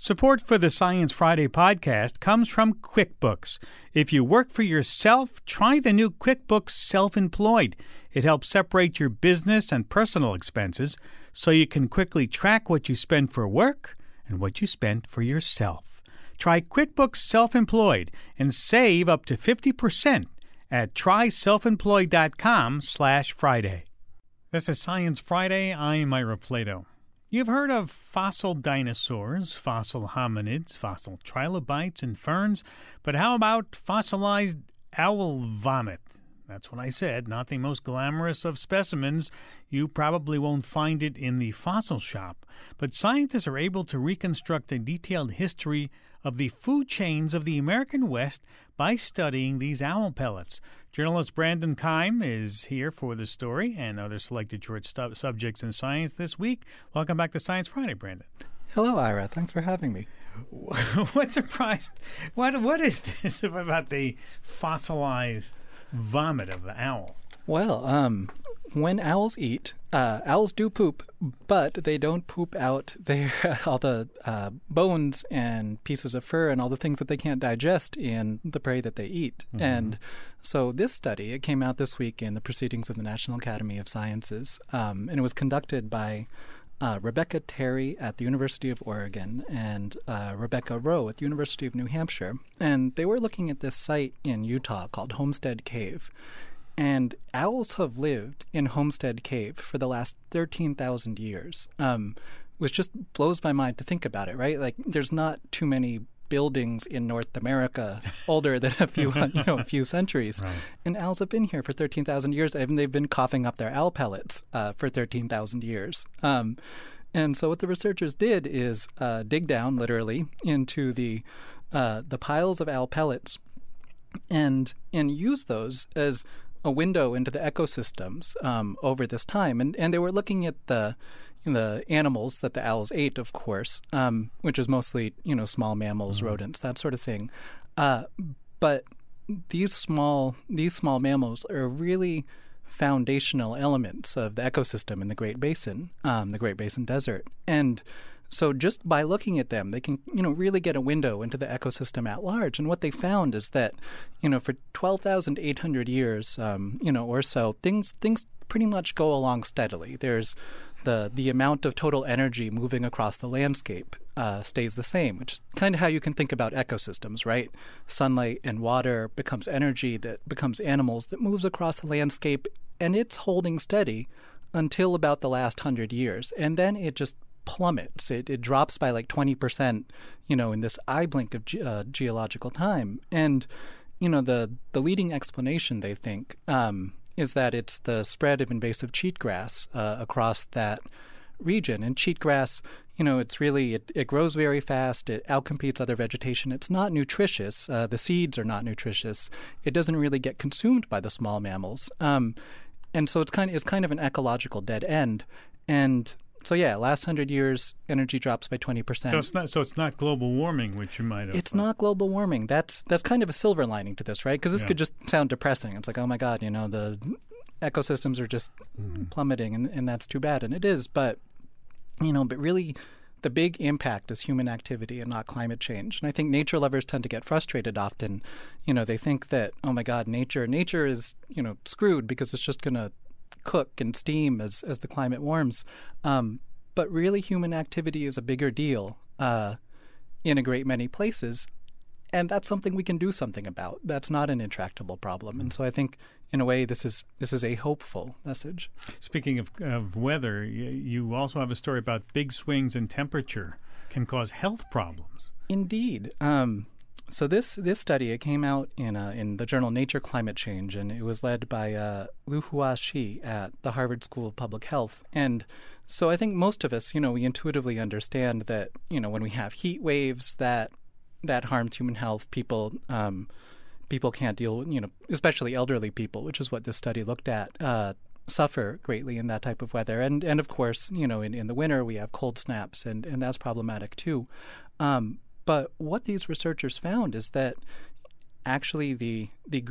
Support for the Science Friday podcast comes from QuickBooks. If you work for yourself, try the new QuickBooks Self-Employed. It helps separate your business and personal expenses so you can quickly track what you spend for work and what you spend for yourself. Try QuickBooks Self-Employed and save up to 50% at tryselfemployed.com/Friday. This is Science Friday. I'm Ira Flato. You've heard of fossil dinosaurs, fossil hominids, fossil trilobites, and ferns, but how about fossilized owl vomit? That's what I said, not the most glamorous of specimens. You probably won't find it in the fossil shop, but scientists are able to reconstruct a detailed history of the food chains of the American West by studying these owl pellets. Journalist Brandon Keim is here for the story and other selected short subjects in science this week. Welcome back to Science Friday, Brandon. Hello, Ira. Thanks for having me. What surprised? What is this about the fossilized vomit of the owls? Well, when owls eat, owls do poop, but they don't poop out all the bones and pieces of fur and all the things that they can't digest in the prey that they eat. Mm-hmm. And so this study, it came out this week in the Proceedings of the National Academy of Sciences, and it was conducted by Rebecca Terry at the University of Oregon and Rebecca Rowe at the University of New Hampshire. And they were looking at this site in Utah called Homestead Cave. And owls have lived in Homestead Cave for the last 13,000 years, which just blows my mind to think about it, right? Like, there's not too many buildings in North America older than a few centuries. Right. And owls have been here for 13,000 years, and they've been coughing up their owl pellets for 13,000 years. And so what the researchers did is dig down, literally, into the piles of owl pellets and use those as a window into the ecosystems over this time. And they were looking at the animals that the owls ate, of course, which is mostly, small mammals, mm-hmm. rodents, that sort of thing. But these small mammals are really foundational elements of the ecosystem in the Great Basin Desert. And so just by looking at them, they can, really get a window into the ecosystem at large. And what they found is that, for 12,800 years, or so, things pretty much go along steadily. There's the amount of total energy moving across the landscape stays the same, which is kind of how you can think about ecosystems, right? Sunlight and water becomes energy that becomes animals that moves across the landscape, and it's holding steady until about the last 100 years. And then it just plummets. It drops by like 20%, in this eye blink of geological time. And, the leading explanation, they think, is that it's the spread of invasive cheatgrass across that region. And cheatgrass, it's really, it grows very fast. It outcompetes other vegetation. It's not nutritious. The seeds are not nutritious. It doesn't really get consumed by the small mammals. And so it's kind of an ecological dead end. And so, last 100 years, energy drops by 20%. So it's not global warming, which you might have. It's not global warming. That's kind of a silver lining to this, right? Because this could just sound depressing. It's like, oh my God, the ecosystems are just plummeting, and that's too bad, and it is. But but really, the big impact is human activity and not climate change. And I think nature lovers tend to get frustrated often. They think that, oh my God, nature is screwed because it's just going to cook and steam as the climate warms. But really, human activity is a bigger deal in a great many places. And that's something we can do something about. That's not an intractable problem. And so I think, in a way, this is a hopeful message. Speaking of weather, you also have a story about big swings in temperature can cause health problems. Indeed. So this study, it came out in the journal Nature Climate Change, and it was led by Luhua Shi at the Harvard School of Public Health. And so I think most of us, we intuitively understand that, when we have heat waves that harms human health, people can't deal, especially elderly people, which is what this study looked at, suffer greatly in that type of weather. And of course, in the winter we have cold snaps, and that's problematic too. But what these researchers found is that actually the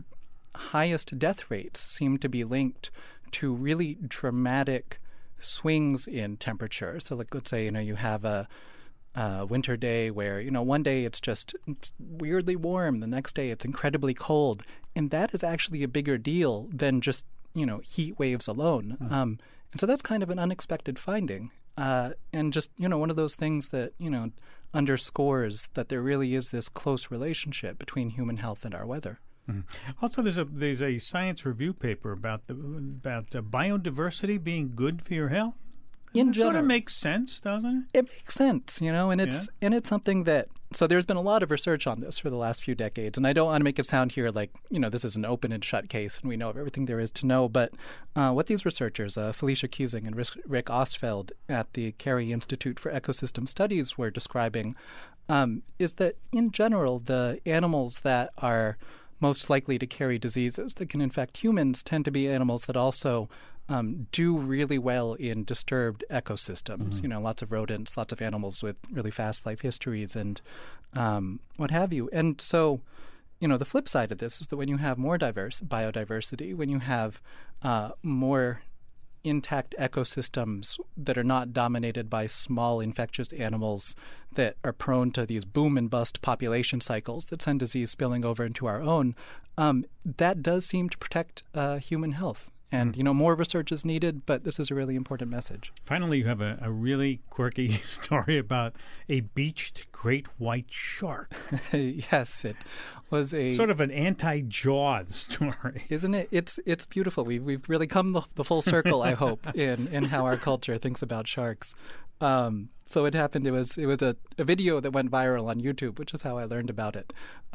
highest death rates seem to be linked to really dramatic swings in temperature. So, like, let's say, you have a winter day where, one day it's just weirdly warm, the next day it's incredibly cold. And that is actually a bigger deal than just, heat waves alone. And so that's kind of an unexpected finding. And just, one of those things that, underscores that there really is this close relationship between human health and our weather. Mm-hmm. Also, there's a science review paper about biodiversity being good for your health. In general, sort of makes sense, doesn't it? It makes sense, and it's something that. So there's been a lot of research on this for the last few decades, and I don't want to make it sound here like this is an open and shut case and we know of everything there is to know. But what these researchers, Felicia Keesing and Rick Ostfeld at the Carey Institute for Ecosystem Studies, were describing is that in general the animals that are most likely to carry diseases that can infect humans tend to be animals that also do really well in disturbed ecosystems. Mm-hmm. Lots of rodents, lots of animals with really fast life histories and what have you. And so, the flip side of this is that when you have more diverse biodiversity, when you have more intact ecosystems that are not dominated by small infectious animals that are prone to these boom and bust population cycles that send disease spilling over into our own, that does seem to protect human health. And, more research is needed, but this is a really important message. Finally, you have a really quirky story about a beached great white shark. Yes, it was a... sort of an anti-Jaws story. Isn't it? It's beautiful. We've really come the full circle, I hope, in how our culture thinks about sharks. So it happened. It was a video that went viral on YouTube, which is how I learned about it.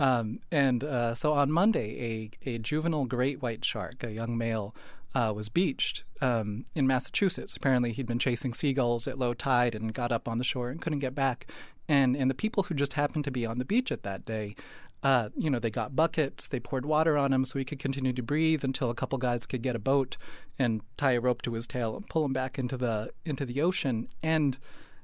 So on Monday, a juvenile great white shark, a young male, was beached in Massachusetts. Apparently, he'd been chasing seagulls at low tide and got up on the shore and couldn't get back. And the people who just happened to be on the beach at that day, they got buckets, they poured water on him so he could continue to breathe until a couple guys could get a boat and tie a rope to his tail and pull him back into the ocean. And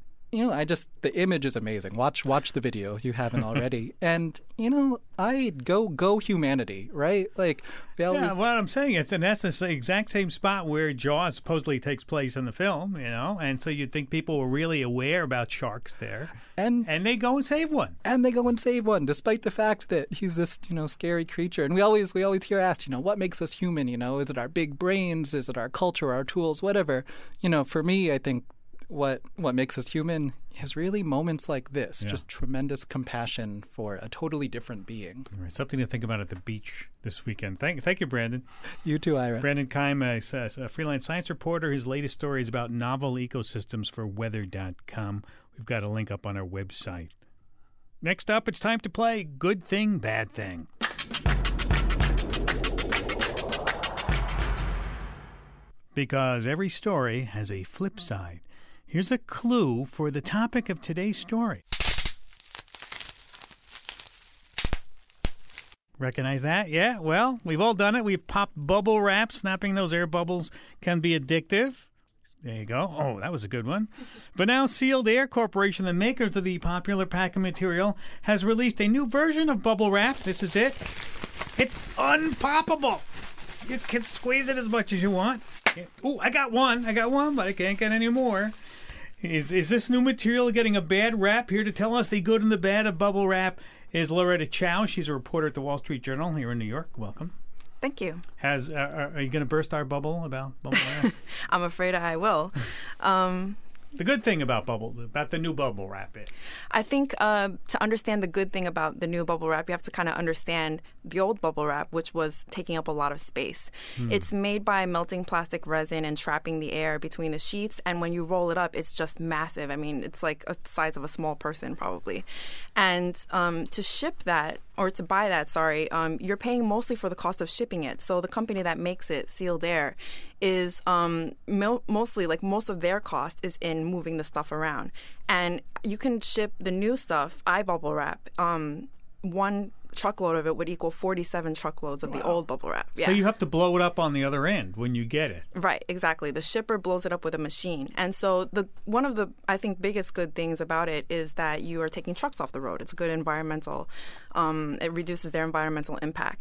the image is amazing. Watch the video if you haven't already. And I'd go humanity, right? Like what I'm saying is, and that's the exact same spot where Jaws supposedly takes place in the film, and so you'd think people were really aware about sharks there, and they go and save one. And they go and save one, despite the fact that he's this scary creature. And we always hear asked, what makes us human? Is it our big brains? Is it our culture, our tools, whatever? For me, I think what makes us human is really moments like this, just tremendous compassion for a totally different being. All right, something to think about at the beach this weekend. Thank you, Brandon. You too, Ira. Brandon Keim, a freelance science reporter. His latest story is about novel ecosystems for weather.com. We've got a link up on our website. Next up, it's time to play Good Thing, Bad Thing. Because every story has a flip side. Here's a clue for the topic of today's story. Recognize that? Yeah, well, we've all done it. We've popped bubble wrap. Snapping those air bubbles can be addictive. There you go. Oh, that was a good one. But now Sealed Air Corporation, the makers of the popular packing material, has released a new version of bubble wrap. This is it. It's unpoppable. You can squeeze it as much as you want. Oh, I got one, but I can't get any more. Is this new material getting a bad rap? Here to tell us the good and the bad of bubble wrap is Loretta Chow. She's a reporter at the Wall Street Journal here in New York. Welcome. Thank you. Are you going to burst our bubble about bubble wrap? I'm afraid I will. The good thing about the new bubble wrap is? I think to understand the good thing about the new bubble wrap, you have to kind of understand the old bubble wrap, which was taking up a lot of space. It's made by melting plastic resin and trapping the air between the sheets. And when you roll it up, it's just massive. I mean, it's like the size of a small person probably. And to ship that, or to buy that, you're paying mostly for the cost of shipping it. So the company that makes it, Sealed Air, is mostly, like most of their cost is in moving the stuff around. And you can ship the new stuff, iBubble Wrap, one truckload of it would equal 47 truckloads of the old bubble wrap. Yeah. So you have to blow it up on the other end when you get it. Right, exactly. The shipper blows it up with a machine. And so one of the, I think, biggest good things about it is that you are taking trucks off the road. It's a good environmental, it reduces their environmental impact.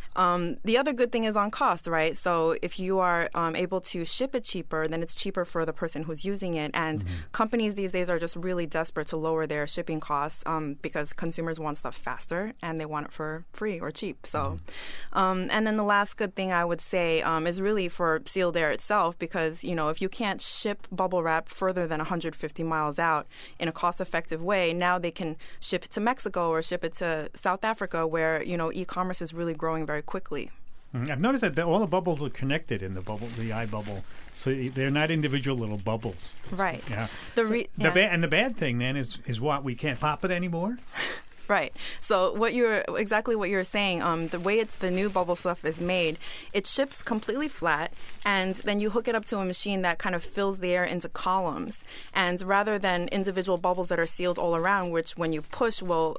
The other good thing is on cost, right? So if you are able to ship it cheaper, then it's cheaper for the person who's using it. And companies these days are just really desperate to lower their shipping costs because consumers want stuff faster and they want it for free or cheap. So, and then the last good thing I would say is really for Sealed Air itself, because, you know, if you can't ship bubble wrap further than 150 miles out in a cost-effective way, now they can ship it to Mexico or ship it to South Africa, where, you know, e-commerce is really growing very quickly. I've noticed that all the bubbles are connected in the eye bubble, so they're not individual little bubbles. Right. Yeah. And the bad thing then is what, we can't pop it anymore? Right. So exactly what you're saying, the way the new bubble stuff is made, it ships completely flat, and then you hook it up to a machine that kind of fills the air into columns. And rather than individual bubbles that are sealed all around, which when you push will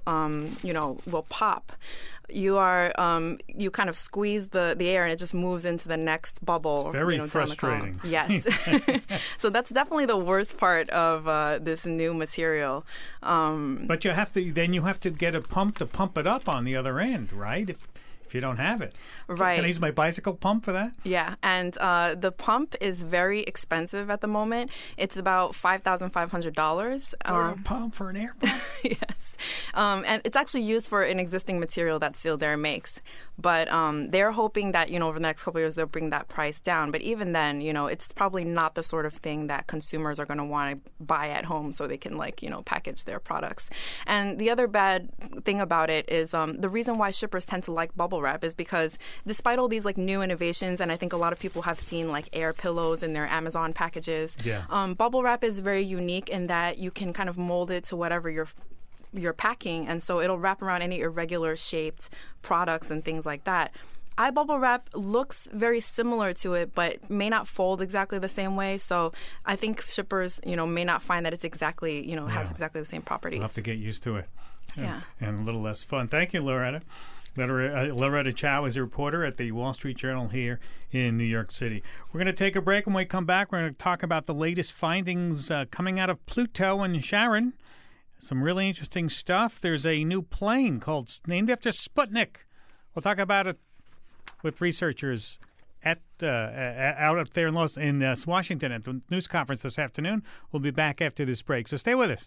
pop, you kind of squeeze the air and it just moves into the next bubble. It's very frustrating. Down the Yes. So that's definitely the worst part of this new material. But you have to get a pump to pump it up on the other end, right? If you don't have it. Right. Can I use my bicycle pump for that? Yeah, and the pump is very expensive at the moment. It's about $5,500. For a pump, for an air pump? Yes. And it's actually used for an existing material that Sealed Air makes. But they're hoping that, over the next couple of years, they'll bring that price down. But even then, it's probably not the sort of thing that consumers are going to want to buy at home so they can, package their products. And the other bad thing about it is the reason why shippers tend to like bubble wrap is because despite all these new innovations, and I think a lot of people have seen air pillows in their Amazon packages, bubble wrap is very unique in that you can kind of mold it to whatever you're packing, and so it'll wrap around any irregular shaped products and things like that. iBubble wrap looks very similar to it, but may not fold exactly the same way. So I think shippers, may not find that it's exactly, has exactly the same properties. We'll have to get used to it. Yeah. And a little less fun. Thank you, Loretta. Loretta Chow is a reporter at the Wall Street Journal here in New York City. We're going to take a break. When we come back, we're going to talk about the latest findings coming out of Pluto and Charon. Some really interesting stuff. There's a new plane named after Sputnik. We'll talk about it with researchers out up there in Washington at the news conference this afternoon. We'll be back after this break, so stay with us.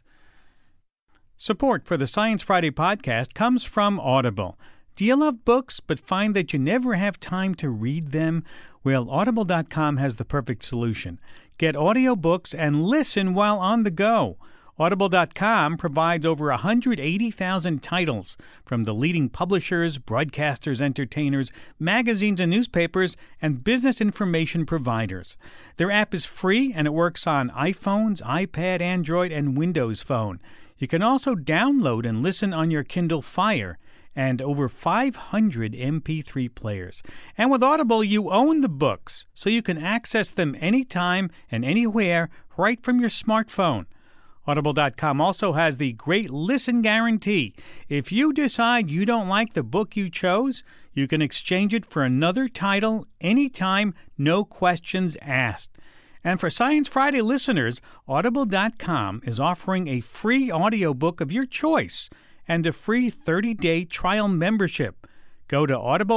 Support for the Science Friday podcast comes from Audible. Do you love books but find that you never have time to read them? Well, Audible.com has the perfect solution. Get audiobooks and listen while on the go. Audible.com provides over 180,000 titles from the leading publishers, broadcasters, entertainers, magazines and newspapers, and business information providers. Their app is free and it works on iPhones, iPad, Android, and Windows Phone. You can also download and listen on your Kindle Fire and over 500 MP3 players. And with Audible, you own the books, so you can access them anytime and anywhere right from your smartphone. Audible.com also has the Great Listen Guarantee. If you decide you don't like the book you chose, you can exchange it for another title anytime, no questions asked. And for Science Friday listeners, Audible.com is offering a free audiobook of your choice and a free 30-day trial membership. Go to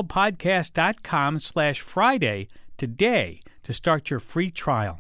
audiblepodcast.com/Friday today to start your free trial.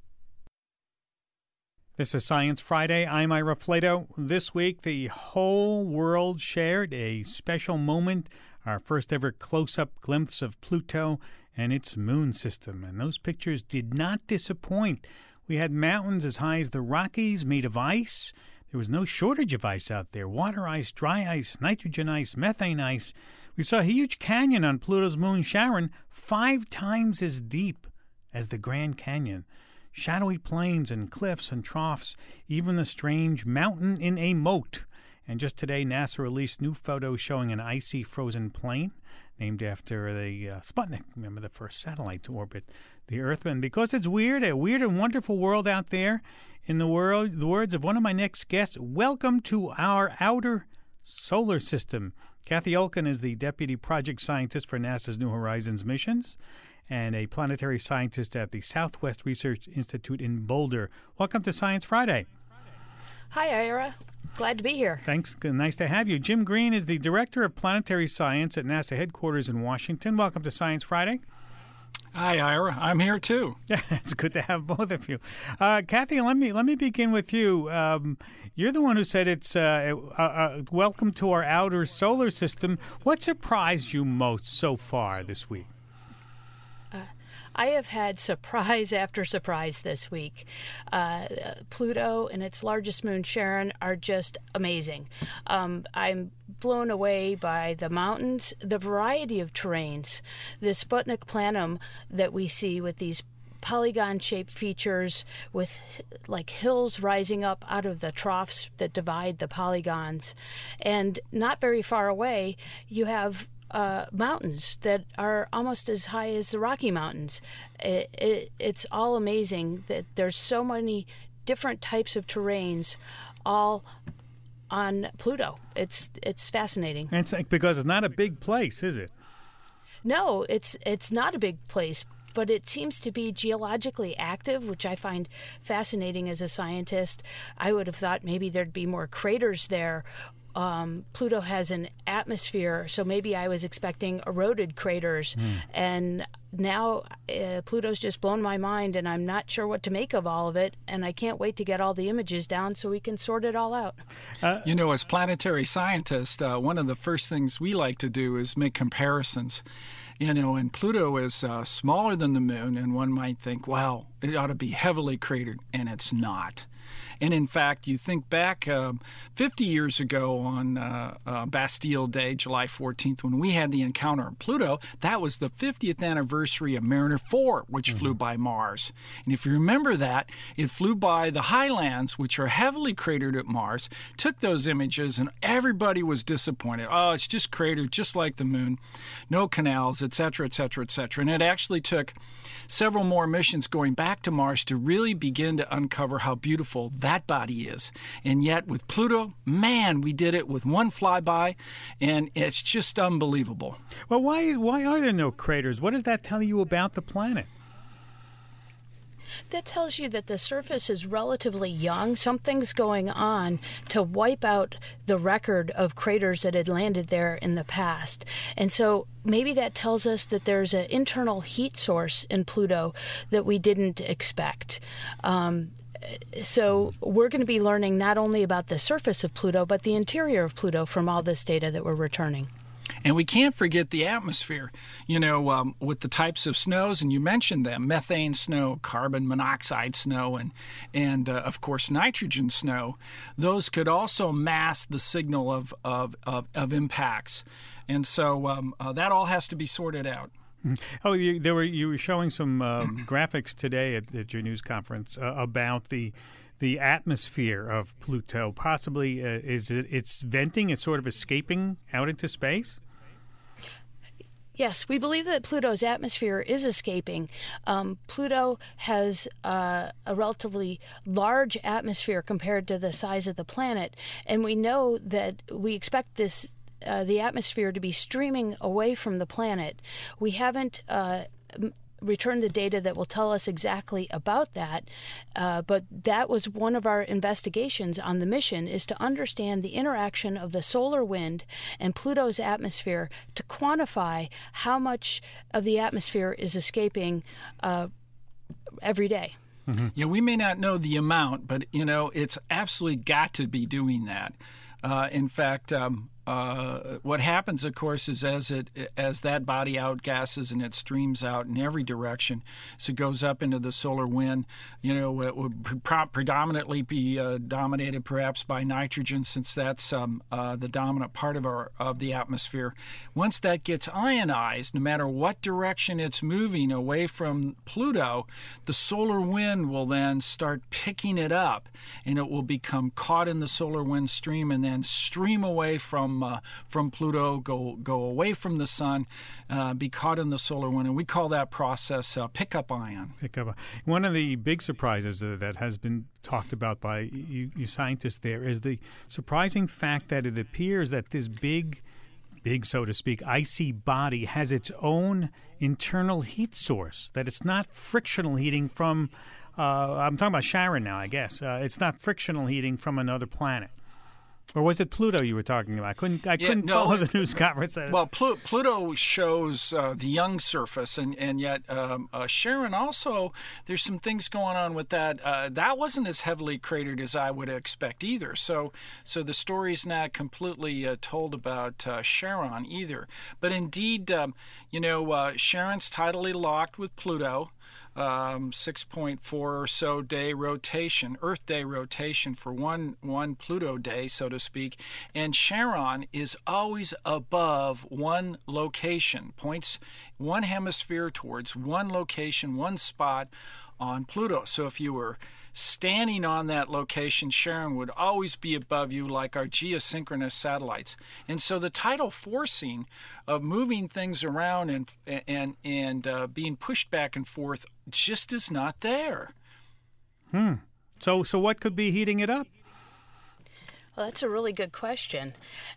This is Science Friday. I'm Ira Flato. This week, the whole world shared a special moment, our first ever close-up glimpse of Pluto and its moon system. And those pictures did not disappoint. We had mountains as high as the Rockies made of ice. There was no shortage of ice out there. Water ice, dry ice, nitrogen ice, methane ice. We saw a huge canyon on Pluto's moon, Charon, 5 times as deep as the Grand Canyon. Shadowy plains and cliffs and troughs, even the strange mountain in a moat. And just today, NASA released new photos showing an icy frozen plain named after the Sputnik, remember, the first satellite to orbit the Earth. And because it's weird, a weird and wonderful world out there, in the words of one of my next guests, welcome to our outer solar system. Kathy Olken is the Deputy Project Scientist for NASA's New Horizons missions and a planetary scientist at the Southwest Research Institute in Boulder. Welcome to Science Friday. Hi, Ira. Glad to be here. Thanks. Nice to have you. Jim Green is the Director of Planetary Science at NASA headquarters in Washington. Welcome to Science Friday. Hi, Ira. I'm here too. Yeah, it's good to have both of you. Kathy, let me begin with you. You're the one who said it's welcome to our outer solar system. What surprised you most so far this week? I have had surprise after surprise this week. Pluto and its largest moon, Charon, are just amazing. I'm blown away by the mountains, the variety of terrains, the Sputnik Planum that we see with these polygon-shaped features with like hills rising up out of the troughs that divide the polygons. And not very far away, you have mountains that are almost as high as the Rocky Mountains. It's all amazing that there's so many different types of terrains all on Pluto. It's fascinating. And it's like, because it's not a big place, is it? No, it's not a big place, but it seems to be geologically active, which I find fascinating as a scientist. I would have thought maybe there'd be more craters there. Pluto has an atmosphere, so maybe I was expecting eroded craters. And now Pluto's just blown my mind, and I'm not sure what to make of all of it, and I can't wait to get all the images down so we can sort it all out. As planetary scientists, one of the first things we like to do is make comparisons. And Pluto is smaller than the moon, and one might think, wow, it ought to be heavily cratered, and it's not. And in fact, you think back 50 years ago on Bastille Day, July 14th, when we had the encounter on Pluto, that was the 50th anniversary of Mariner 4, which flew by Mars. And if you remember that, it flew by the highlands, which are heavily cratered at Mars, took those images, and everybody was disappointed. Oh, it's just cratered, just like the moon, no canals, et cetera, et cetera, et cetera. And it actually took several more missions going back to Mars to really begin to uncover how beautiful that body is. And yet with Pluto, man, we did it with one flyby, and it's just unbelievable. Well, why are there no craters? What does that tell you about the planet? That tells you that the surface is relatively young. Something's going on to wipe out the record of craters that had landed there in the past. And so maybe that tells us that there's an internal heat source in Pluto that we didn't expect. So we're going to be learning not only about the surface of Pluto, but the interior of Pluto from all this data that we're returning. And we can't forget the atmosphere, with the types of snows, and you mentioned them, methane snow, carbon monoxide snow, and of course, nitrogen snow. Those could also mask the signal of impacts. And so that all has to be sorted out. Oh, you were showing some graphics today at your news conference about the atmosphere of Pluto. Possibly, it's venting, it's sort of escaping out into space? Yes, we believe that Pluto's atmosphere is escaping. Pluto has a relatively large atmosphere compared to the size of the planet, and we know that we expect the atmosphere to be streaming away from the planet. We haven't return the data that will tell us exactly about that. But that was one of our investigations on the mission, is to understand the interaction of the solar wind and Pluto's atmosphere to quantify how much of the atmosphere is escaping every day. Mm-hmm. Yeah, we may not know the amount, but, it's absolutely got to be doing that. In fact, what happens, of course, is as that body outgasses and it streams out in every direction, so it goes up into the solar wind. It would predominantly be dominated perhaps by nitrogen, since that's the dominant part of the atmosphere. Once that gets ionized, no matter what direction it's moving away from Pluto, the solar wind will then start picking it up, and it will become caught in the solar wind stream and then stream away from Pluto, go away from the sun, be caught in the solar wind, and we call that process pickup ion. One of the big surprises that has been talked about by you scientists there is the surprising fact that it appears that this big, so to speak, icy body has its own internal heat source, that it's not frictional heating from I'm talking about Charon now, I guess. It's not frictional heating from another planet. Or was it Pluto you were talking about? I couldn't follow the news conference. Well, Pluto shows the young surface, and yet Charon also, there's some things going on with that. That wasn't as heavily cratered as I would expect either. So the story's not completely told about Charon either. But indeed, Charon's tidally locked with Pluto. 6.4 or so day rotation, Earth day rotation for one Pluto day, so to speak. And Charon is always above one location, points one hemisphere towards one location, one spot on Pluto. So if you were standing on that location, Charon would always be above you, like our geosynchronous satellites. And so the tidal forcing of moving things around and being pushed back and forth just is not there. So what could be heating it up? Well, that's a really good question.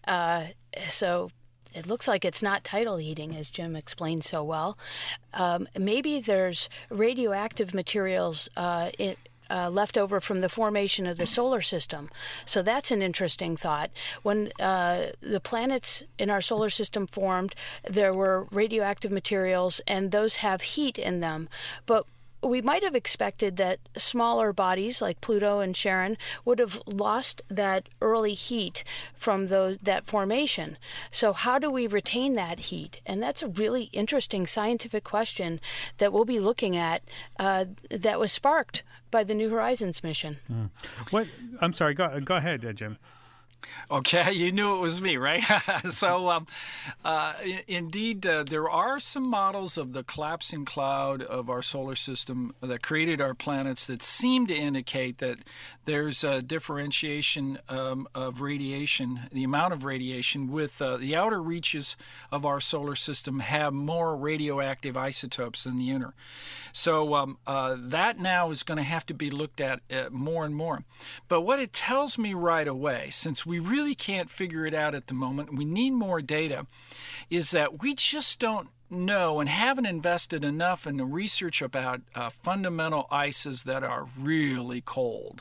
So it looks like it's not tidal heating, as Jim explained so well. Maybe there's radioactive materials left over from the formation of the solar system. So that's an interesting thought. When the planets in our solar system formed, there were radioactive materials, and those have heat in them. But we might have expected that smaller bodies like Pluto and Charon would have lost that early heat from that formation. So how do we retain that heat? And that's a really interesting scientific question that we'll be looking at that was sparked by the New Horizons mission. What? I'm sorry. Go ahead, Jim. Okay, you knew it was me, right? So, indeed, there are some models of the collapsing cloud of our solar system that created our planets that seem to indicate that there's a differentiation of radiation, the amount of radiation, with the outer reaches of our solar system have more radioactive isotopes than the inner. So that now is going to have to be looked at more and more. But what it tells me right away, since we really can't figure it out at the moment, we need more data, is that we just don't know and haven't invested enough in the research about fundamental ices that are really cold.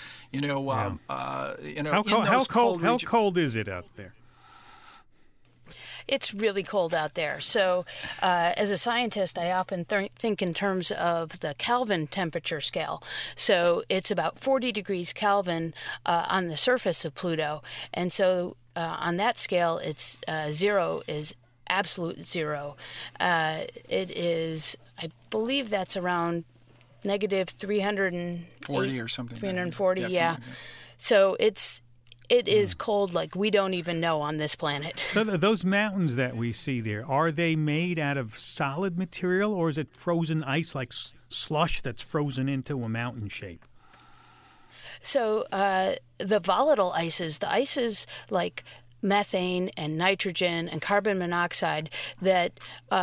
How cold is it out there? It's really cold out there. So as a scientist, I often think in terms of the Kelvin temperature scale. So it's about 40 degrees Kelvin on the surface of Pluto. And so on that scale, it's zero is absolute zero. It is, I believe that's around negative 340 or something. 340, yeah. Like so it is cold like we don't even know on this planet. So those mountains that we see there, are they made out of solid material, or is it frozen ice like slush that's frozen into a mountain shape? So the volatile ices, the ices like methane and nitrogen and carbon monoxide that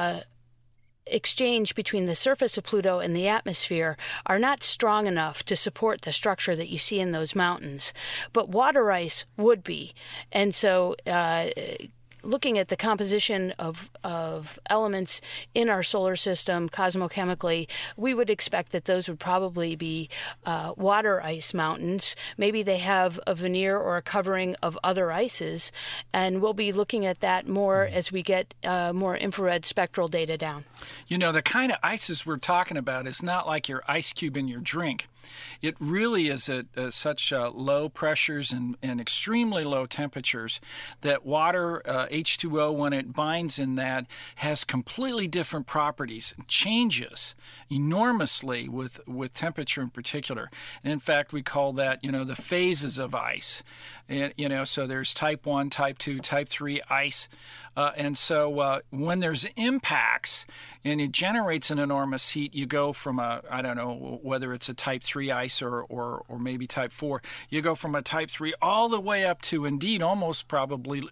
exchange between the surface of Pluto and the atmosphere are not strong enough to support the structure that you see in those mountains. But water ice would be. And so looking at the composition of elements in our solar system cosmochemically, we would expect that those would probably be water ice mountains. Maybe they have a veneer or a covering of other ices, and we'll be looking at that more as we get more infrared spectral data down. The kind of ices we're talking about is not like your ice cube in your drink. It really is at such low pressures and extremely low temperatures that water, H2O, when it binds in that, has completely different properties, changes enormously with temperature in particular. And in fact, we call that, the phases of ice. And, so there's type 1, type 2, type 3 ice. And so when there's impacts and it generates an enormous heat, you go from I don't know whether it's a type 3 ice or maybe type 4, you go from a type 3 all the way up to indeed almost probably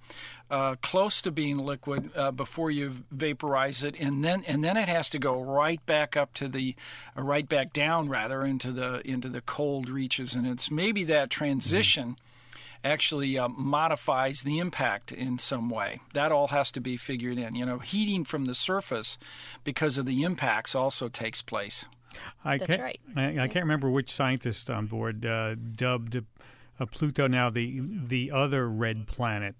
close to being liquid before you vaporize it, and then it has to go right back up to right back down rather into the cold reaches, and it's maybe that transition actually modifies the impact in some way. That all has to be figured in. Heating from the surface because of the impacts also takes place. That's right. I can't remember which scientist on board dubbed Pluto now the other red planet.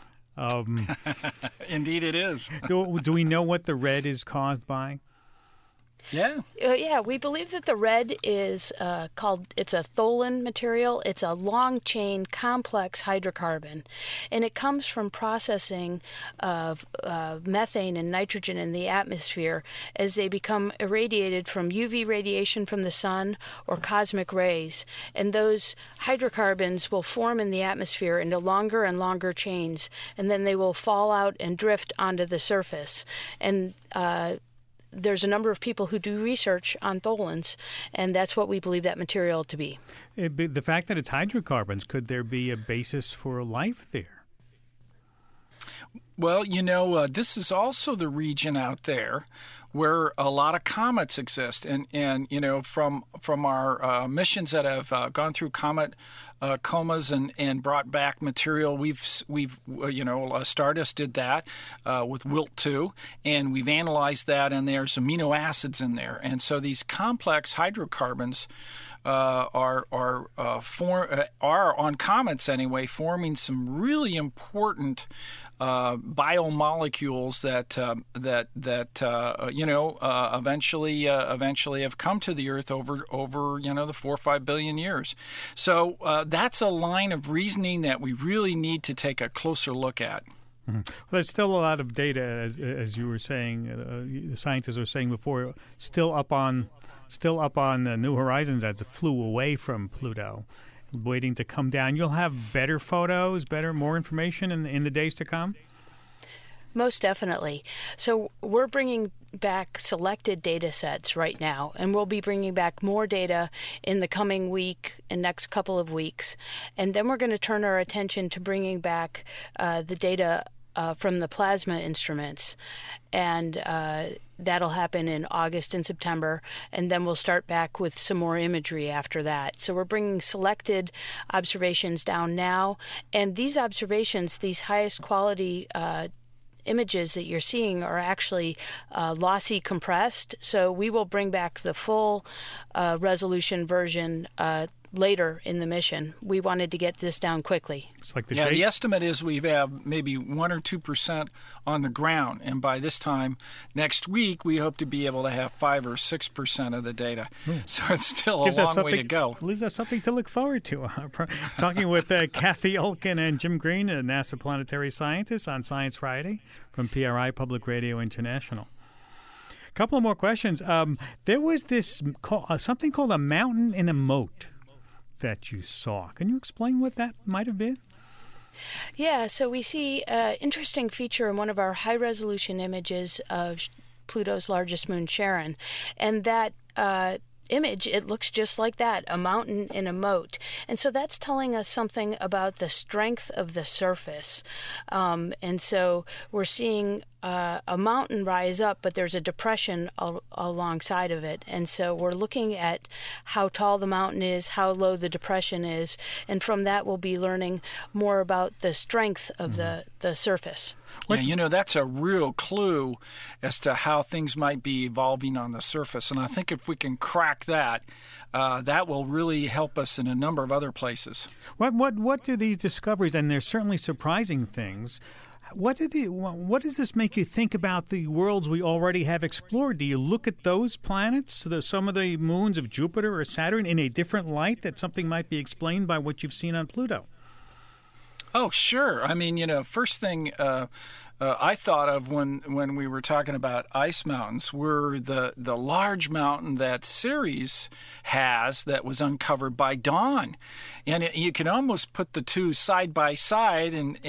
Indeed, it is. Do we know what the red is caused by? Yeah. Yeah, we believe that the red is it's a tholin material. It's a long chain complex hydrocarbon, and it comes from processing of methane and nitrogen in the atmosphere as they become irradiated from UV radiation from the sun or cosmic rays. And those hydrocarbons will form in the atmosphere into longer and longer chains, and then they will fall out and drift onto the surface. And there's a number of people who do research on tholins, and that's what we believe that material to be. The fact that it's hydrocarbons, could there be a basis for life there? Well, this is also the region out there where a lot of comets exist, and from our missions that have gone through comet comas and brought back material, we've Stardust did that with Wilt 2, and we've analyzed that, and there's amino acids in there, and so these complex hydrocarbons are on comets anyway, forming some really important biomolecules that eventually have come to the Earth over the 4 or 5 billion years. So that's a line of reasoning that we really need to take a closer look at. Mm-hmm. Well, there's still a lot of data, as you were saying, the scientists were saying before, still up on New Horizons as it flew away from Pluto, waiting to come down. You'll have better photos, more information in the days to come? Most definitely. So we're bringing back selected data sets right now, and we'll be bringing back more data in the coming week and next couple of weeks. And then we're going to turn our attention to bringing back the data from the plasma instruments, and that'll happen in August and September, and then we'll start back with some more imagery after that. So we're bringing selected observations down now, and these observations, these highest quality images that you're seeing, are actually lossy compressed, so we will bring back the full resolution version later in the mission. We wanted to get this down quickly. It's like the estimate is we have maybe 1 or 2% on the ground, and by this time next week we hope to be able to have 5 or 6% of the data. So it's still a long way to go. Leaves us something to look forward to. Talking with Kathy Olkin and Jim Green, a NASA planetary scientist, on Science Friday from PRI Public Radio International. A couple of more questions. There was this something called a mountain in a moat that you saw. Can you explain what that might have been? Yeah, so we see an interesting feature in one of our high-resolution images of Pluto's largest moon, Charon, and that image, it looks just like that, a mountain in a moat. And so that's telling us something about the strength of the surface. And so we're seeing a mountain rise up, but there's a depression alongside of it. And so we're looking at how tall the mountain is, how low the depression is, and from that we'll be learning more about the strength of the surface. Yeah, that's a real clue as to how things might be evolving on the surface. And I think if we can crack that, that will really help us in a number of other places. What do these discoveries, and they're certainly surprising things, what does this make you think about the worlds we already have explored? Do you look at those planets, some of the moons of Jupiter or Saturn, in a different light, that something might be explained by what you've seen on Pluto? Oh, sure. I mean, first thing I thought of when we were talking about ice mountains were the large mountain that Ceres has that was uncovered by Dawn, and you can almost put the two side by side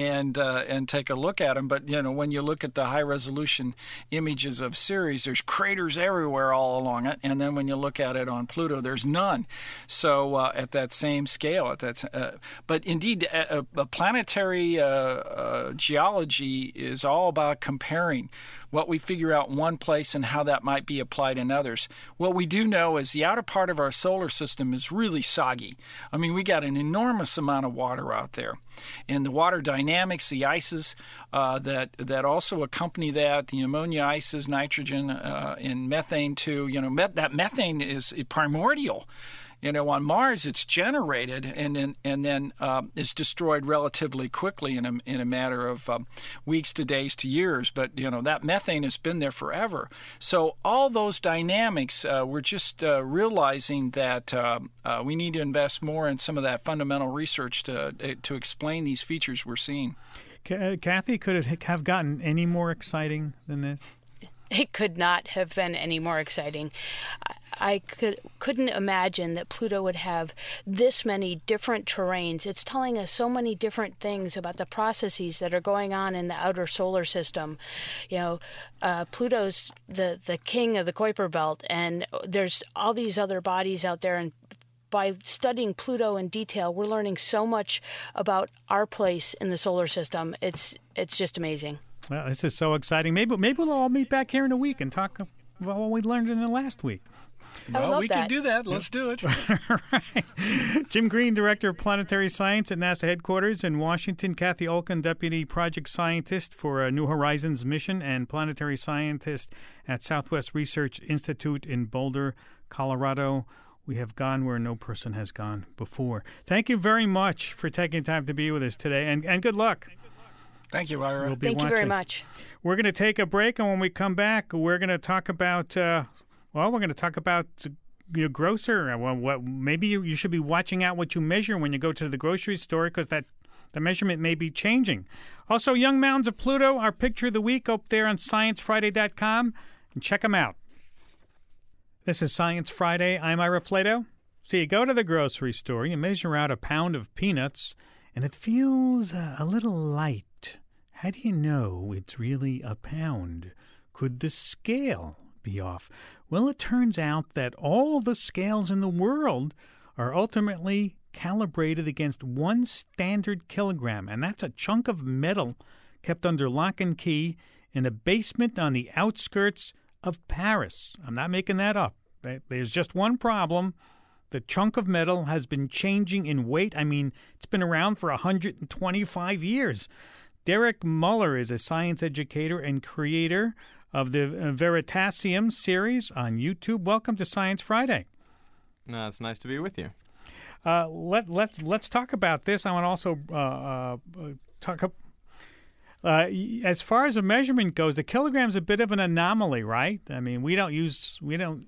and take a look at them. But when you look at the high resolution images of Ceres, there's craters everywhere all along it, and then when you look at it on Pluto, there's none. So at that same scale, but indeed, planetary geology is all about comparing what we figure out in one place and how that might be applied in others. What we do know is the outer part of our solar system is really soggy. I mean, we got an enormous amount of water out there. And the water dynamics, the ices that also accompany that, the ammonia ices, nitrogen, and methane too, that methane is primordial. On Mars, it's generated and then is destroyed relatively quickly in a matter of weeks to days to years. But that methane has been there forever. So all those dynamics, we're just realizing that we need to invest more in some of that fundamental research to explain these features we're seeing. Kathy, could it have gotten any more exciting than this? It could not have been any more exciting. I couldn't imagine that Pluto would have this many different terrains. It's telling us so many different things about the processes that are going on in the outer solar system. Pluto's the king of the Kuiper Belt, and there's all these other bodies out there, and by studying Pluto in detail, we're learning so much about our place in the solar system. It's just amazing. Well, this is so exciting. Maybe we'll all meet back here in a week and talk about what we learned in the last week. Well, we can do that. Let's do it. Right. Jim Green, Director of Planetary Science at NASA headquarters in Washington. Kathy Olken, Deputy Project Scientist for New Horizons mission and Planetary Scientist at Southwest Research Institute in Boulder, Colorado. We have gone where no person has gone before. Thank you very much for taking time to be with us today, and good luck. Thank you, Ira. Thank you very much. We're going to take a break, and when we come back, we're going to talk about grocer. What maybe you should be watching out what you measure when you go to the grocery store, because the measurement may be changing. Also, Young Mounds of Pluto, our picture of the week, up there on ScienceFriday.com, and check them out. This is Science Friday. I'm Ira Flato. So you go to the grocery store, you measure out a pound of peanuts, and it feels a little light. How do you know it's really a pound? Could the scale be off? Well, it turns out that all the scales in the world are ultimately calibrated against 1 standard kilogram, and that's a chunk of metal kept under lock and key in a basement on the outskirts of Paris. I'm not making that up. There's just one problem. The chunk of metal has been changing in weight. I mean, it's been around for 125 years. Derek Muller is a science educator and creator of the Veritasium series on YouTube. Welcome to Science Friday. It's nice to be with you. Let's talk about this. I want to also talk. As far as a measurement goes, the kilogram's a bit of an anomaly, right? I mean, we don't use.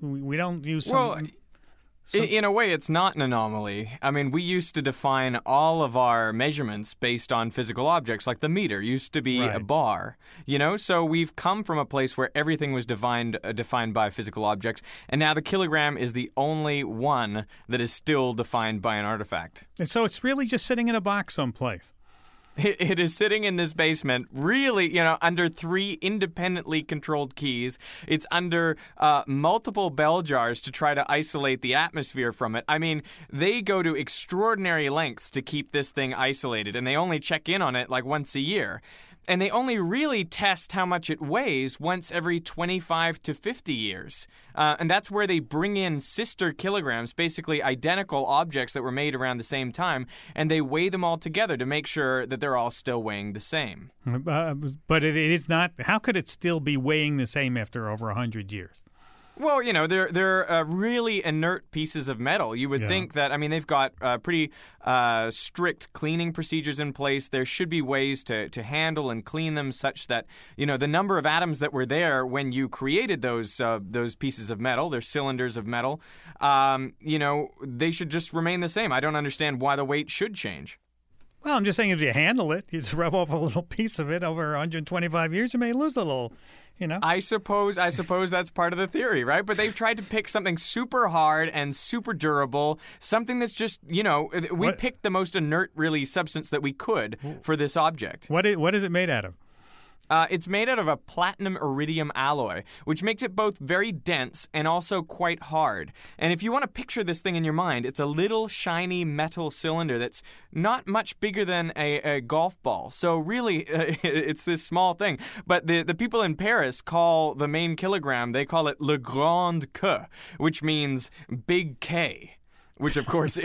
Well, in a way, it's not an anomaly. I mean, we used to define all of our measurements based on physical objects, like the meter used to be a bar, So we've come from a place where everything was defined by physical objects, and now the kilogram is the only one that is still defined by an artifact. And so it's really just sitting in a box someplace. It is sitting in this basement, really, under 3 independently controlled keys. It's under multiple bell jars to try to isolate the atmosphere from it. I mean, they go to extraordinary lengths to keep this thing isolated, and they only check in on it like once a year. And they only really test how much it weighs once every 25 to 50 years. And that's where they bring in sister kilograms, basically identical objects that were made around the same time, and they weigh them all together to make sure that they're all still weighing the same. But it is not. How could it still be weighing the same after over 100 years? Well, they're really inert pieces of metal. You would think that, I mean, they've got pretty strict cleaning procedures in place. There should be ways to handle and clean them such that, the number of atoms that were there when you created those pieces of metal, they're cylinders of metal, they should just remain the same. I don't understand why the weight should change. Well, I'm just saying if you handle it, you just rub off a little piece of it over 125 years, you may lose a little. I suppose that's part of the theory, right? But they've tried to pick something super hard and super durable, something that's just, we picked the most inert, really, substance that we could for this object. What is it made out of? It's made out of a platinum iridium alloy, which makes it both very dense and also quite hard. And if you want to picture this thing in your mind, it's a little shiny metal cylinder that's not much bigger than a golf ball. So really, it's this small thing. But the people in Paris call the main kilogram, they call it Le Grand K, which means big K. Which, of course,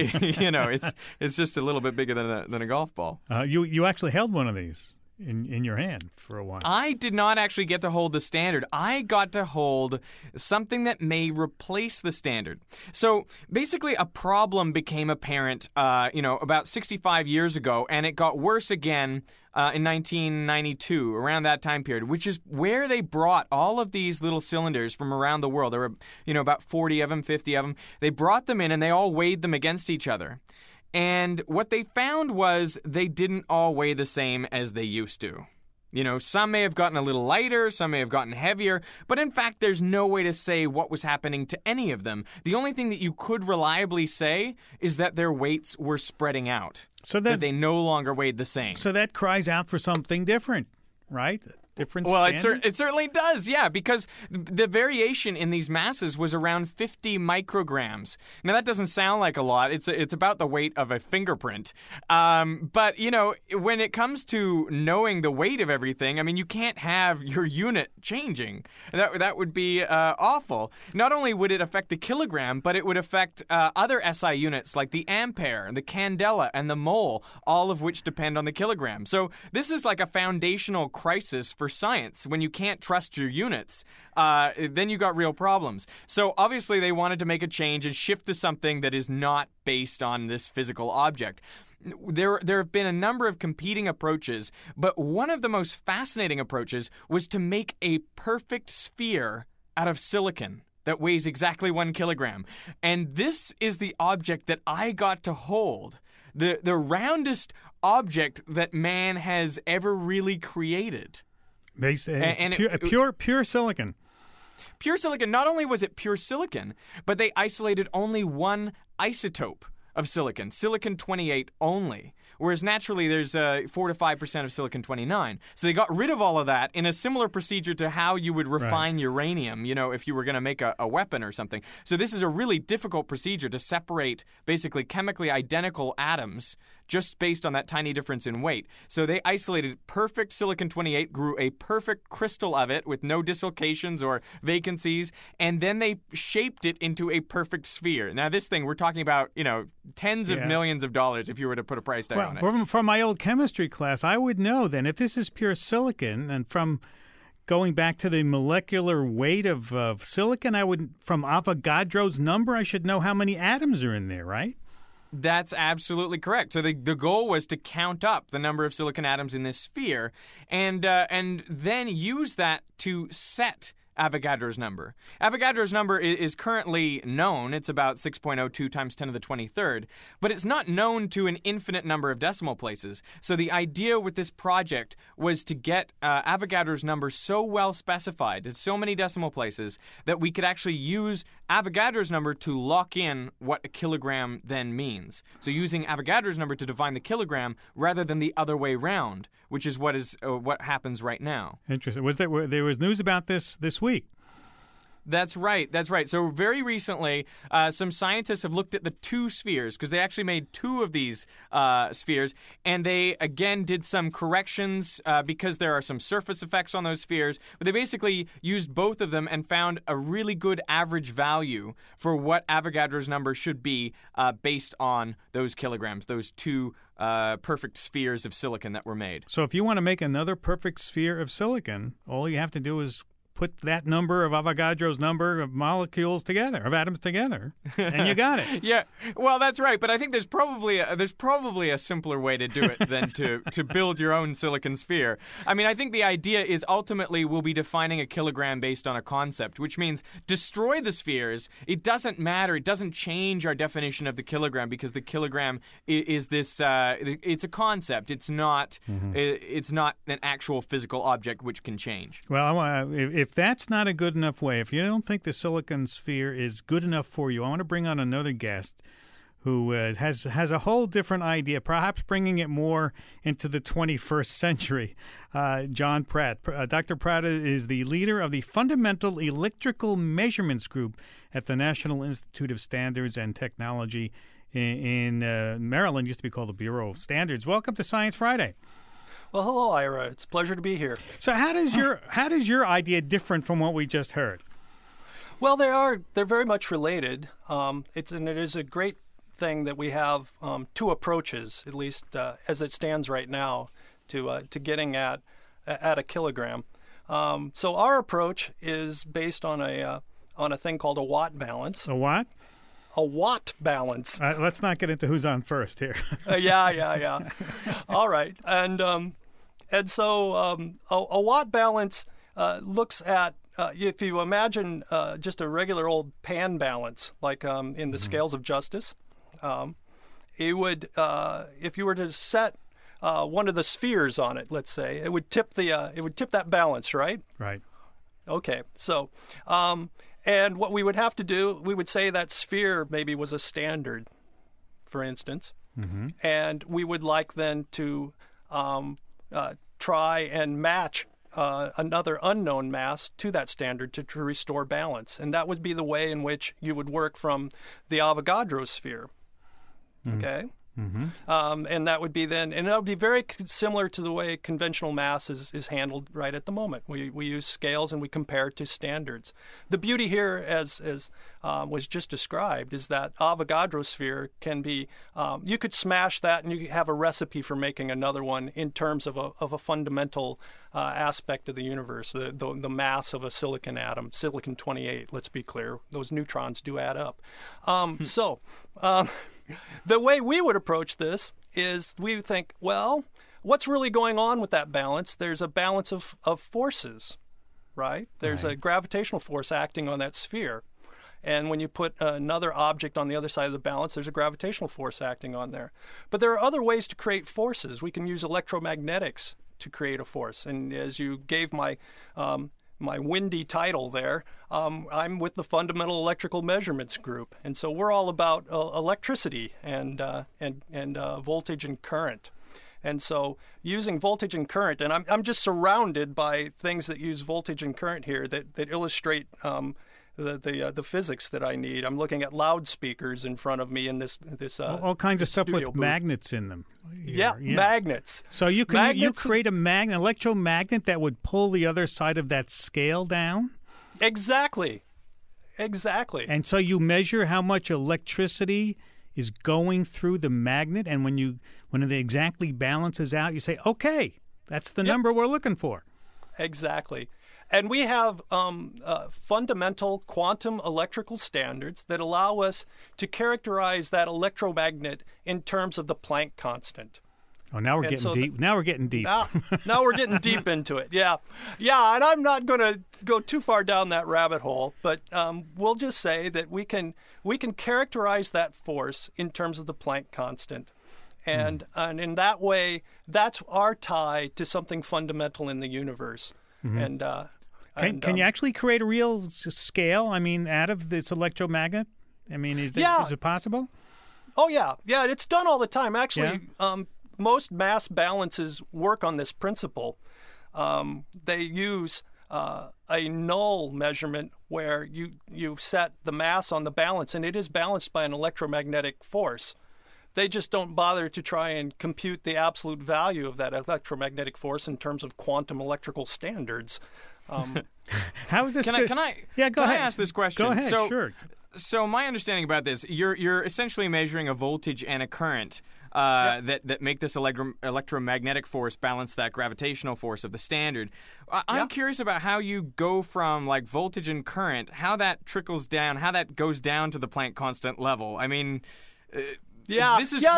it's just a little bit bigger than a golf ball. You actually held one of these in your hand for a while. I did not actually get to hold the standard. I got to hold something that may replace the standard. So basically, a problem became apparent, about 65 years ago, and it got worse again in 1992, around that time period, which is where they brought all of these little cylinders from around the world. There were, about 40 of them, 50 of them. They brought them in and they all weighed them against each other. And what they found was they didn't all weigh the same as they used to. Some may have gotten a little lighter, some may have gotten heavier, but in fact, there's no way to say what was happening to any of them. The only thing that you could reliably say is that their weights were spreading out, so that they no longer weighed the same. So that cries out for something different, right? Different standard? It certainly does, yeah, because the variation in these masses was around 50 micrograms. Now, that doesn't sound like a lot. It's about the weight of a fingerprint. But, when it comes to knowing the weight of everything, I mean, you can't have your unit changing. That would be awful. Not only would it affect the kilogram, but it would affect other SI units like the ampere, the candela, and the mole, all of which depend on the kilogram. So this is like a foundational crisis for science. When you can't trust your units, then you got real problems. So obviously they wanted to make a change and shift to something that is not based on this physical object. There have been a number of competing approaches, but one of the most fascinating approaches was to make a perfect sphere out of silicon that weighs exactly 1 kilogram. And this is the object that I got to hold. The roundest object that man has ever really created. Pure silicon. Pure silicon. Not only was it pure silicon, but they isolated only one isotope of silicon, silicon-28 only. Whereas naturally there's 4 to 5% of silicon-29. So they got rid of all of that in a similar procedure to how you would refine uranium, if you were going to make a weapon or something. So this is a really difficult procedure to separate basically chemically identical atoms just based on that tiny difference in weight. So they isolated perfect silicon-28, grew a perfect crystal of it with no dislocations or vacancies, and then they shaped it into a perfect sphere. Now this thing, we're talking about, tens of millions of dollars if you were to put a price tag on it. From my old chemistry class, I would know then if this is pure silicon, and from going back to the molecular weight of silicon, from Avogadro's number, I should know how many atoms are in there, right? That's absolutely correct. So the goal was to count up the number of silicon atoms in this sphere and then use that to set Avogadro's number. Avogadro's number is currently known. It's about 6.02 times 10 to the 23rd, but it's not known to an infinite number of decimal places. So the idea with this project was to get Avogadro's number so well specified at so many decimal places that we could actually use Avogadro's number to lock in what a kilogram then means. So using Avogadro's number to define the kilogram rather than the other way round, which is what happens right now. Interesting. There was news about this week? That's right. So very recently, some scientists have looked at the two spheres because they actually made two of these spheres, and they again did some corrections because there are some surface effects on those spheres. But they basically used both of them and found a really good average value for what Avogadro's number should be based on those kilograms, those two perfect spheres of silicon that were made. So if you want to make another perfect sphere of silicon, all you have to do is put that number of Avogadro's number of molecules together, of atoms together, and you got it. Yeah, well, that's right. But I think there's probably a simpler way to do it than to build your own silicon sphere. I mean, I think the idea is ultimately we'll be defining a kilogram based on a concept, which means destroy the spheres. It doesn't matter. It doesn't change our definition of the kilogram because the kilogram is this. It's a concept. It's not. It's not an actual physical object which can change. Well, if that's not a good enough way, if you don't think the silicon sphere is good enough for you, I want to bring on another guest who has a whole different idea, perhaps bringing it more into the 21st century. John Pratt. Dr. Pratt is the leader of the Fundamental Electrical Measurements Group at the National Institute of Standards and Technology in Maryland. Used to be called the Bureau of Standards. Welcome to Science Friday. Well, hello, Ira. It's a pleasure to be here. So how does your idea different from what we just heard? Well, they're very much related. It is a great thing that we have two approaches, at least as it stands right now, to getting at a kilogram. So our approach is based on a thing called a watt balance. A what? A watt balance. Let's not get into who's on first here. Yeah. All right, and so a watt balance looks at if you imagine just a regular old pan balance, like in the scales of justice. It would, if you were to set one of the spheres on it, let's say, it would tip that balance, right? Right. Okay. So, and what we would have to do, we would say that sphere maybe was a standard, for instance, and we would like then to try and match another unknown mass to that standard to restore balance, and that would be the way in which you would work from the Avogadro sphere. Okay, and that would be then, and that would be very similar to the way conventional mass is handled right at the moment. We use scales and we compare to standards. The beauty here, as was just described, is that Avogadro sphere can be, you could smash that and you have a recipe for making another one in terms of a fundamental aspect of the universe, the mass of a silicon atom, silicon 28. Let's be clear; those neutrons do add up. The way we would approach this is we would think, well, what's really going on with that balance? There's a balance of forces, right? There's a gravitational force acting on that sphere. And when you put another object on the other side of the balance, there's a gravitational force acting on there. But there are other ways to create forces. We can use electromagnetics to create a force. And as you gave my windy title there, I'm with the Fundamental Electrical Measurements Group, and so we're all about electricity and voltage and current. And so using voltage and current, and I'm just surrounded by things that use voltage and current here that illustrate the physics that I need. I'm looking at loudspeakers in front of me in this all kinds of stuff with booth. Magnets in them. Yeah, magnets. So you create an electromagnet that would pull the other side of that scale down? Exactly. And so you measure how much electricity is going through the magnet, and when it exactly balances out, you say, okay, that's the number we're looking for. Exactly. And we have fundamental quantum electrical standards that allow us to characterize that electromagnet in terms of the Planck constant. Oh, now we're getting deep. Now we're getting deep. Now we're getting deep into it. Yeah. And I'm not going to go too far down that rabbit hole, but we'll just say that we can characterize that force in terms of the Planck constant. And in that way, that's our tie to something fundamental in the universe. And can you actually create a real scale? I mean, out of this electromagnet? I mean, is it possible? Oh yeah, it's done all the time. Actually, most mass balances work on this principle. They use a null measurement where you set the mass on the balance, and it is balanced by an electromagnetic force. They just don't bother to try and compute the absolute value of that electromagnetic force in terms of quantum electrical standards. How is this? Can I ask this question? Go ahead. Sure. So my understanding about this, you're essentially measuring a voltage and a current that make this electromagnetic force balance that gravitational force of the standard. I'm curious about how you go from like voltage and current, how that trickles down, how that goes down to the Planck constant level. I mean. This is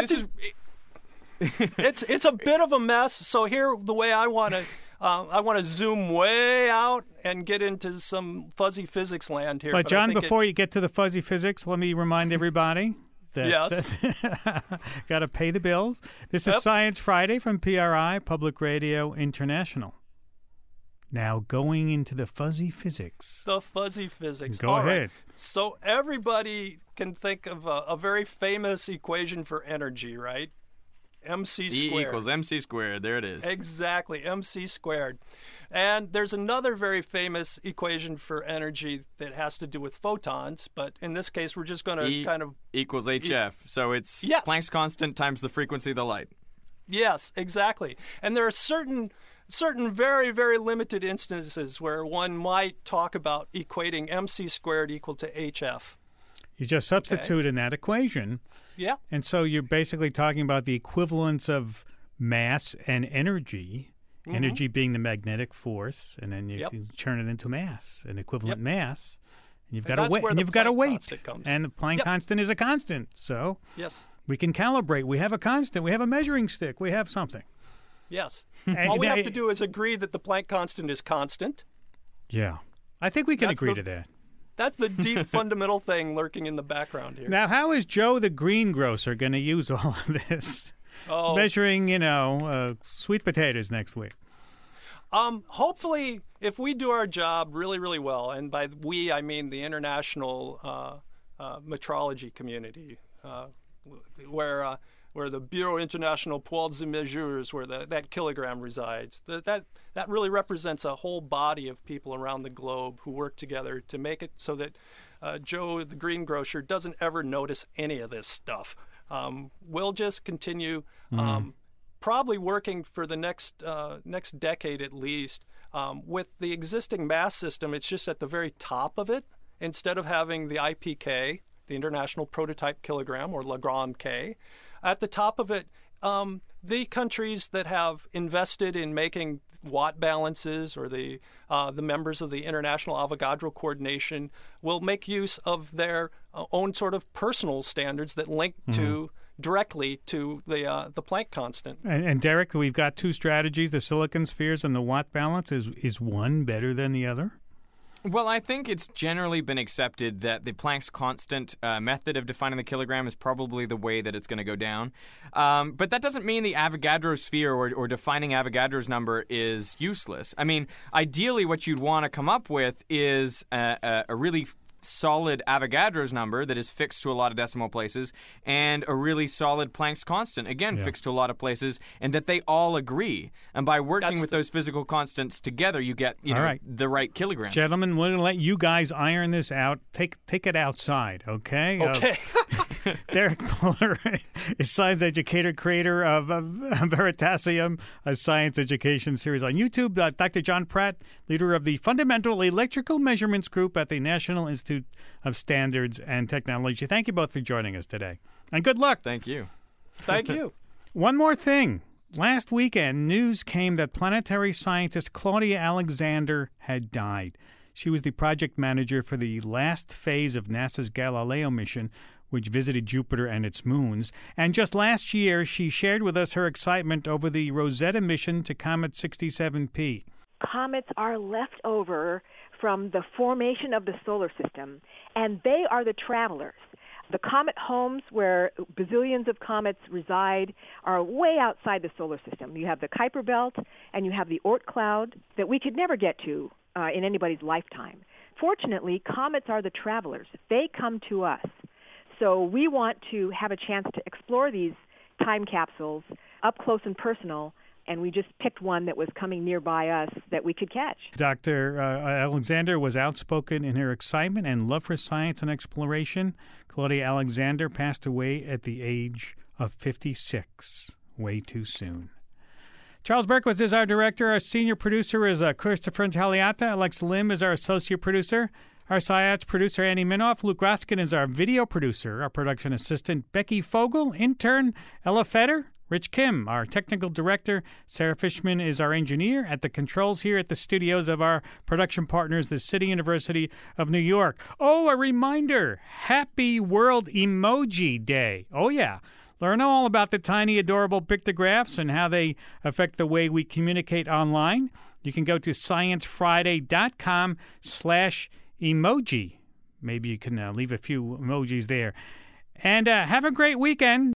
it's a bit of a mess. So here, the way I want to zoom way out and get into some fuzzy physics land here. But John, before you get to the fuzzy physics, let me remind everybody that got to pay the bills. This is Science Friday from PRI Public Radio International. Now going into the fuzzy physics. The fuzzy physics. Go All right. ahead. So everybody can think of a very famous equation for energy, right? MC squared. E equals MC squared. There it is. Exactly, MC squared. And there's another very famous equation for energy that has to do with photons, but in this case, we're just going to kind of... equals HF. So it's Yes. Planck's constant times the frequency of the light. Yes, exactly. And there are certain very, very limited instances where one might talk about equating MC squared equal to HF. You just substitute in that equation. Yeah. And so you're basically talking about the equivalence of mass and energy, energy being the magnetic force, and then you can turn it into mass, an equivalent mass. And you've got a weight, and you've got a weight. And the Planck constant is a constant. So yes, we can calibrate. We have a constant. We have a measuring stick. We have something. Yes. All we have to do is agree that the Planck constant is constant. Yeah. I think we can agree to that. That's the deep fundamental thing lurking in the background here. Now, how is Joe the greengrocer going to use all of this? Measuring, sweet potatoes next week. Hopefully, if we do our job really, really well, and by we, I mean the international metrology community, where the Bureau International Poids et Mesures, where that kilogram resides, that really represents a whole body of people around the globe who work together to make it so that Joe the greengrocer doesn't ever notice any of this stuff. We'll just continue probably working for the next decade at least. With the existing mass system, it's just at the very top of it. Instead of having the IPK, the International Prototype Kilogram, or Lagrange K, at the top of it, the countries that have invested in making watt balances, or the members of the International Avogadro Coordination, will make use of their own sort of personal standards that link directly to the Planck constant. And Derek, we've got two strategies: the silicon spheres and the watt balance. Is one better than the other? Well, I think it's generally been accepted that the Planck's constant method of defining the kilogram is probably the way that it's going to go down. But that doesn't mean the Avogadro sphere or defining Avogadro's number is useless. I mean, ideally what you'd want to come up with is a really solid Avogadro's number that is fixed to a lot of decimal places, and a really solid Planck's constant, again, fixed to a lot of places, and that they all agree. And by working with those physical constants together, you get the right kilogram. Gentlemen, we're going to let you guys iron this out. Take it outside, okay? Okay. Derek Puller is science educator, creator of Veritasium, a science education series on YouTube. Dr. John Pratt, leader of the Fundamental Electrical Measurements Group at the National Institute of Standards and Technology. Thank you both for joining us today. And good luck. Thank you. Thank you. One more thing. Last weekend, news came that planetary scientist Claudia Alexander had died. She was the project manager for the last phase of NASA's Galileo mission, which visited Jupiter and its moons. And just last year, she shared with us her excitement over the Rosetta mission to Comet 67P. Comets are left over from the formation of the solar system, and they are the travelers. The comet homes where bazillions of comets reside are way outside the solar system. You have the Kuiper Belt, and you have the Oort cloud that we could never get to in anybody's lifetime. Fortunately, comets are the travelers. They come to us. So we want to have a chance to explore these time capsules up close and personal, and we just picked one that was coming nearby us that we could catch. Dr. Alexander was outspoken in her excitement and love for science and exploration. Claudia Alexander passed away at the age of 56, way too soon. Charles Berkowitz is our director. Our senior producer is Christopher Intagliata. Alex Lim is our associate producer. Our SciAds producer, Annie Minoff. Luke Roskin is our video producer. Our production assistant, Becky Fogel. Intern, Ella Fetter. Rich Kim, our technical director. Sarah Fishman is our engineer. At the controls here at the studios of our production partners, the City University of New York. Oh, a reminder. Happy World Emoji Day. Oh, yeah. Learn all about the tiny, adorable pictographs and how they affect the way we communicate online. You can go to sciencefriday.com/emoji. Maybe you can leave a few emojis there. And have a great weekend.